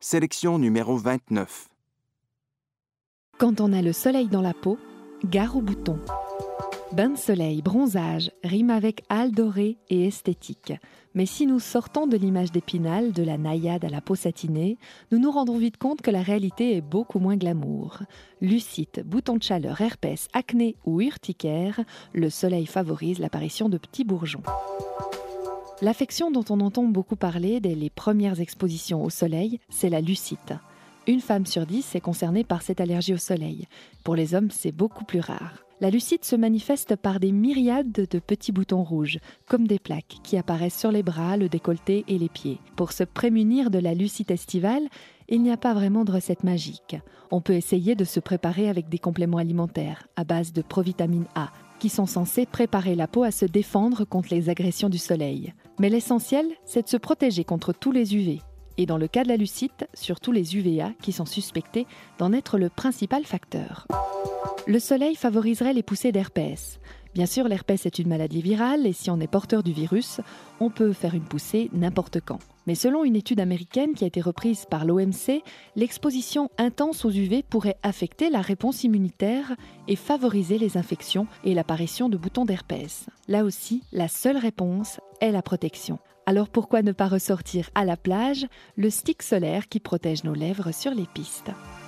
Sélection numéro 29. Quand on a le soleil dans la peau, gare aux boutons. Bain de soleil, bronzage, rime avec âle doré et esthétique. Mais si nous sortons de l'image d'Épinal, de la naïade à la peau satinée, nous nous rendons vite compte que la réalité est beaucoup moins glamour. Lucite, boutons de chaleur, herpès, acné ou urticaire, le soleil favorise l'apparition de petits bourgeons. L'affection dont on entend beaucoup parler dès les premières expositions au soleil, c'est la lucite. Une femme sur 10 est concernée par cette allergie au soleil. Pour les hommes, c'est beaucoup plus rare. La lucite se manifeste par des myriades de petits boutons rouges, comme des plaques, qui apparaissent sur les bras, le décolleté et les pieds. Pour se prémunir de la lucite estivale, il n'y a pas vraiment de recette magique. On peut essayer de se préparer avec des compléments alimentaires à base de provitamine A, qui sont censés préparer la peau à se défendre contre les agressions du soleil. Mais l'essentiel, c'est de se protéger contre tous les UV. Et dans le cas de la lucite, surtout les UVA qui sont suspectés d'en être le principal facteur. Le soleil favoriserait les poussées d'herpès. Bien sûr, l'herpès est une maladie virale et si on est porteur du virus, on peut faire une poussée n'importe quand. Mais selon une étude américaine qui a été reprise par l'OMC, l'exposition intense aux UV pourrait affecter la réponse immunitaire et favoriser les infections et l'apparition de boutons d'herpès. Là aussi, la seule réponse est la protection. Alors pourquoi ne pas ressortir à la plage le stick solaire qui protège nos lèvres sur les pistes ?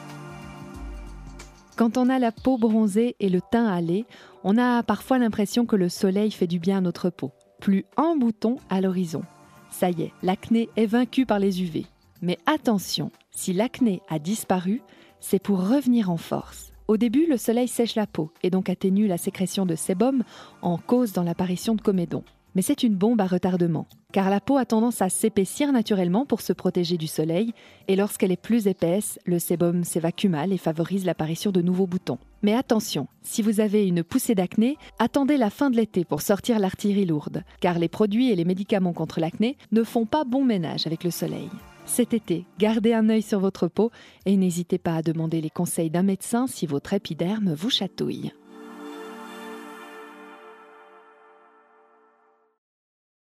Quand on a la peau bronzée et le teint hâlé, on a parfois l'impression que le soleil fait du bien à notre peau. Plus un bouton à l'horizon. Ça y est, l'acné est vaincu par les UV. Mais attention, si l'acné a disparu, c'est pour revenir en force. Au début, le soleil sèche la peau et donc atténue la sécrétion de sébum en cause dans l'apparition de comédons. Mais c'est une bombe à retardement, car la peau a tendance à s'épaissir naturellement pour se protéger du soleil, et lorsqu'elle est plus épaisse, le sébum s'évacue mal et favorise l'apparition de nouveaux boutons. Mais attention, si vous avez une poussée d'acné, attendez la fin de l'été pour sortir l'artillerie lourde, car les produits et les médicaments contre l'acné ne font pas bon ménage avec le soleil. Cet été, gardez un œil sur votre peau et n'hésitez pas à demander les conseils d'un médecin si votre épiderme vous chatouille.